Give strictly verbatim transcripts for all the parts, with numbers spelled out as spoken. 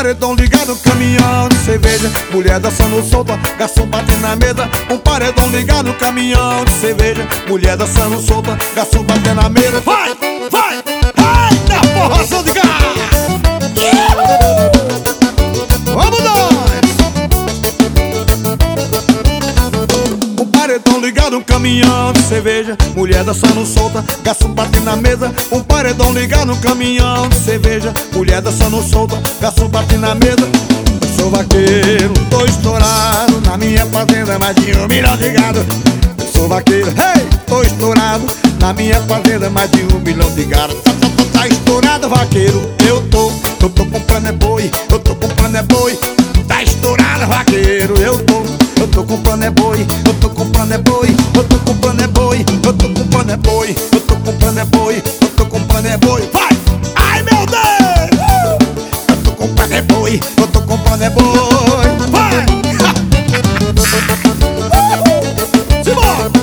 paredão ligado, caminhão de cerveja, mulher dançando solta, garçom batendo na mesa. Um paredão ligado, caminhão de cerveja, mulher dançando solta, garçom batendo na mesa. Vai, vai, vai, da porra, de gás. Vamos nós! Um paredão ligado, um caminhão de cerveja, mulher dançando solta, garçom batendo na mesa. Um paredão ligado, um caminhão de cerveja, mulher dançando solta, garçom batendo na mesa. Eu sou vaqueiro, tô estourado, na minha fazenda mais de um milhão de gado. Eu sou vaqueiro, hey, tô estourado, na minha fazenda mais de um milhão de gado. Tá, tá, tá, tá estourado, vaqueiro, eu tô, eu tô comprando é boi, eu tô comprando é boi. Tá estourado, vaqueiro, eu tô, eu tô comprando é boi, eu tô comprando é boi, eu tô comprando é boi, eu tô comprando é boi, eu tô comprando é boi, eu tô comprando é boi. Vai! Ai, meu Deus! Eu tô comprando é boi, eu tô comprando é boi. Vai! Simbora!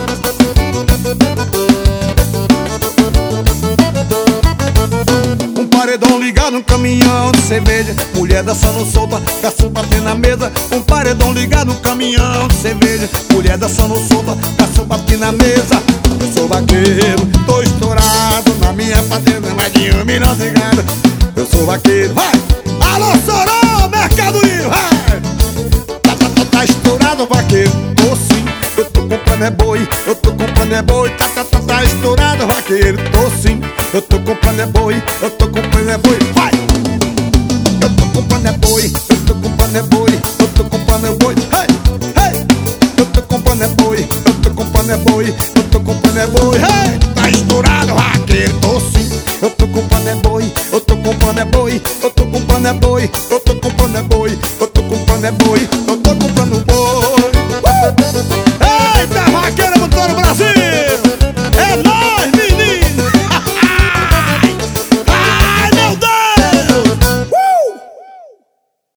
Um paredão ligado, um caminhão de cerveja, mulher dançando solta, garçom batendo na mesa. Um paredão ligado, um caminhão de cerveja, mulher dançando solta, garçom batendo na mesa. Eu sou vaqueiro, tô estourado, na minha fazenda mais de um milhão de gado. Eu sou vaqueiro, vai! Alô, Sorô, Mercadoria, vai! Tá, tá, tá, tá estourado, vaqueiro, tô sim. Eu tô comprando é boi, eu tô comprando é boi. Tá, tá, tá, tá estourado, vaqueiro, tô sim. Eu tô comprando é boi, eu tô comprando é boi. Vai! Eu tô comprando é boi, eu tô comprando é boi, eu tô comprando é boi. Hey, hey! Eu tô comprando é boi, eu tô comprando é boi, eu tô comprando é boi. Hey! Tá estourado, vaqueiro, tô sim. Eu tô comprando é boi, eu tô comprando é boi, eu tô comprando é boi, eu tô comprando é boi, eu tô comprando é boi, eu tô comprando